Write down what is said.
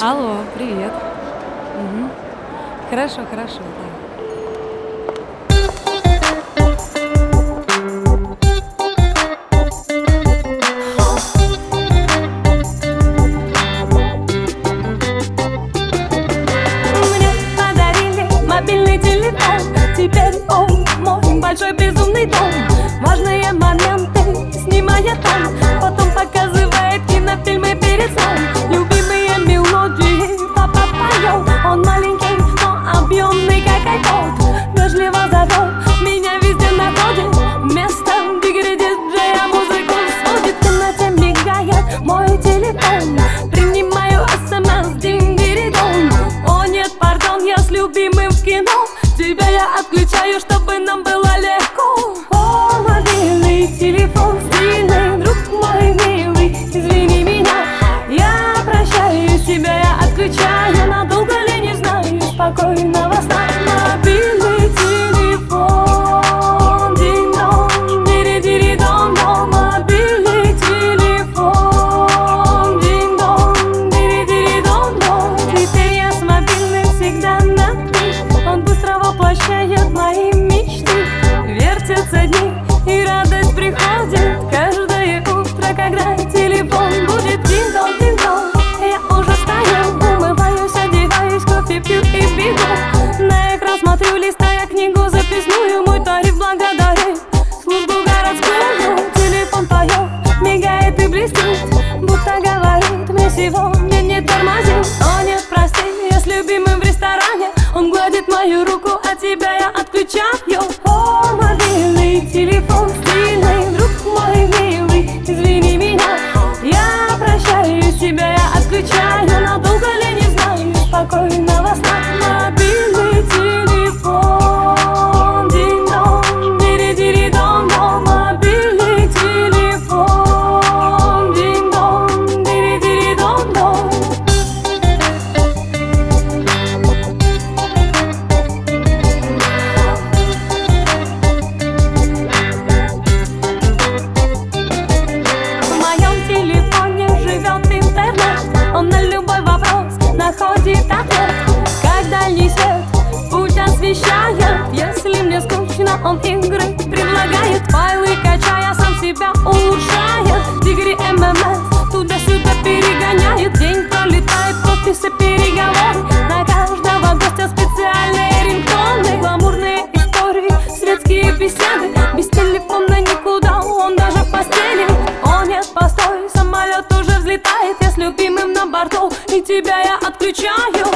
Алло, привет. Мгм. Хорошо, хорошо, да. Мне подарили мобильный телефон. Теперь он мой большой безумный дом. Важные моменты снимает он, потом показывает кинофильмы перед сном. Любимые мелодии папа поет. Он маленький, но объемный, как айпод. Вежливо зовет, меня везде находит. Место, где диджея музыку сводит. В темноте мигает мой телефон. Принимаю смс, динь-диридон. О нет, пардон, я с любимым в кино. Тебя я отключаю, чтобы нам было легко. О, мобильный телефон стильный, друг мой милый, извини меня. Я прощаюсь, тебя я отключаю. Надолго ли, не знаю, спокойного сна. Мобильный телефон, динь-дон, дири-дири-дон-дон. Мобильный телефон, динь-дон, дири-дири-дон-дон. Теперь я с мобильным всегда на «ты». Он быстро воплощает мои мечты. Вертятся дни, и радость приходит каждое утро, когда телефон будет динь-дон, динь-дон. Я уже встаю, умываюсь, одеваюсь, кофе пью и бегу. На экран смотрю, листая книгу записную. Мой тариф благодарит службу городскую. Телефон поет, мигает и блестит, будто говорит мне сегодня не тормози. О нет, прости, я с любимым в ресторане. Он гладит мою руку, а тебя я отключаю. О, мобильный телефон стильный, друг мой милый, извини меня. Я прощаюсь, тебя я отключаю. Надолго ли, не знаю, спокойного сна. Мобильный телефон, динь-дон, дири-дири-дон-дон. Мобильный телефон, динь-дон, дири-дири-дон-дон. В моем телефоне живет интернет. Он на любой вопрос находит ответ. Как дальний свет путь освещает. Если мне скучно, он игры предлагает. Файлы качая, сам себя улучшает. Дигри ММС туда-сюда перегоняет. День пролетает, офисы, переговоры. На каждого гостя специальные рингтоны. Гламурные истории, светские беседы. Без телефона никуда, он даже в постели. О нет, постой, самолет уже взлетает. Я с любимым на борту, и тебя я отключаю.